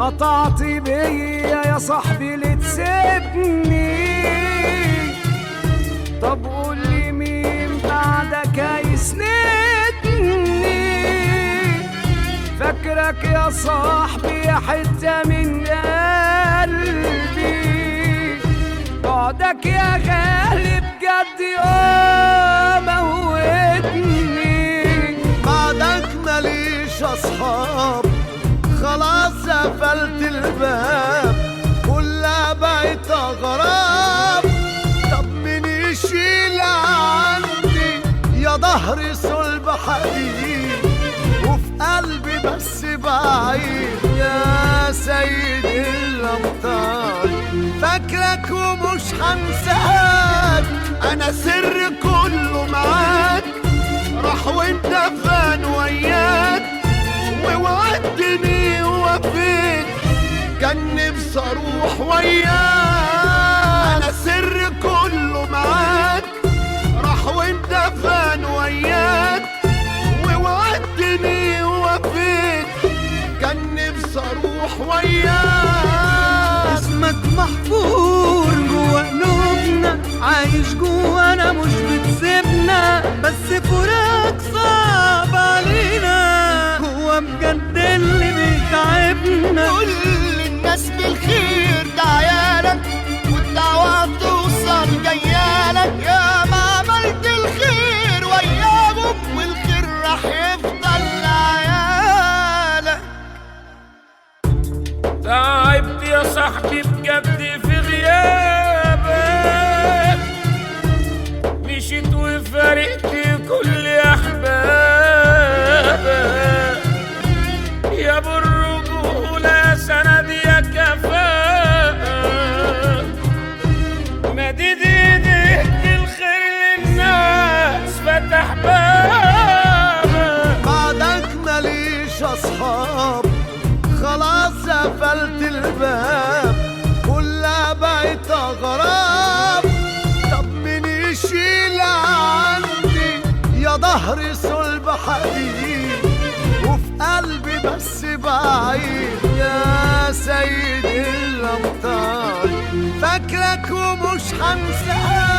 قطعت بيا يا صاحبي لتسيبني. طب قولي مين بعدك هيسندني؟ فاكرك يا صاحبي حتة من قلبي، بعدك يا غالي بجد موتني. بعدك ماليش اصحاب، خلاص قفلت الباب، كلها بقت اغراب. طب مين يشيل عني يا ظهري صلب حديد، وفي قلبي بس بعيد يا سيد الامطار. فاكرك ومش هنساك، انا سر كله معاك، راح وانت فان وياك، ووعدتني ووفيت كان نفسي اروح وياك. انا سر كله معاك، راح وانت فان وياك، ووعدتني ووفيت كان نفسي اروح وياك. اسمك محفور جوا قلوبنا، عايش جوانا مش بتسيبنا، بس فراق صعب علينا، هو بجد اللي بيتعبنا. كل الناس بالخير ده عيالك، والدعوة توصل جيالك، يا ما عملت الخير وياهم، والخير راح يفضل لعيالك. تعبت يا صاحبي بجد في غيابك، مشيت وفارقت كل احبابك، يا ابو الرجولة سند يا كفاءة، مديد ايديك الخير للناس فتح بابك. بعدك ماليش اصحاب، خلاص قفلت الباب، كلها بقت اغراب. طب مين يشيل عني يا ظهري صلب حديد، وفي قلبي بس بعيد يا سيد الامطار. فاكرك ومش هنساك.